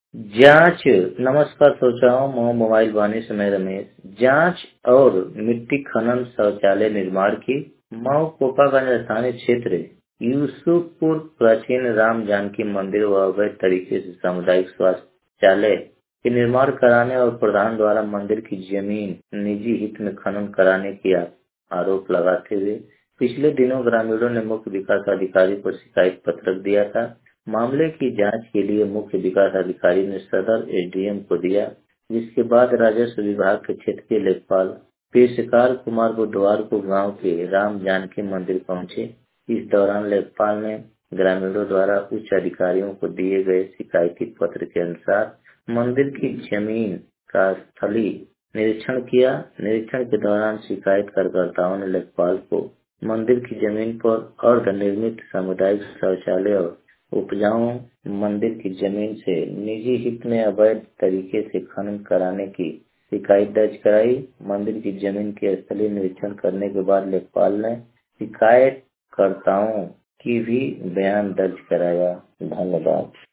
जांच। नमस्कार श्रोताओं, मोबाइल वाणी से मैं रमेश। जांच और मिट्टी खनन शौचालय निर्माण की मऊ कोपागंज स्थानीय क्षेत्र यूसुफपुर प्राचीन राम जानकी मंदिर व अवैध तरीके से सामुदायिक शौचालय के निर्माण कराने और प्रधान द्वारा मंदिर की जमीन निजी हित में खनन कराने की आरोप लगाते हुए पिछले दिनों ग्रामीणों ने मुख्य विकास अधिकारी को शिकायत पत्र दिया था। मामले की जांच के लिए मुख्य विकास अधिकारी ने सदर एसडीएम को दिया, जिसके बाद राजस्व विभाग के क्षेत्रीय लेखपाल पेशकार कुमार बुधवार को गांव के राम जानकी मंदिर पहुंचे। इस दौरान लेखपाल ने ग्रामीणों द्वारा उच्च अधिकारियों को दिए गए शिकायती पत्र के अनुसार मंदिर की जमीन का स्थलीय निरीक्षण किया। निरीक्षण के दौरान शिकायतकर्ताओं ने लेखपाल को मंदिर की जमीन पर अर्ध निर्मित सामुदायिक शौचालय और उपजाऊ मंदिर की जमीन से निजी हित में अवैध तरीके से खनन कराने की शिकायत दर्ज कराई। मंदिर की जमीन के स्थलीय निरीक्षण करने के बाद लेखपाल ने शिकायतकर्ताओं की भी बयान दर्ज कराया। धन्यवाद।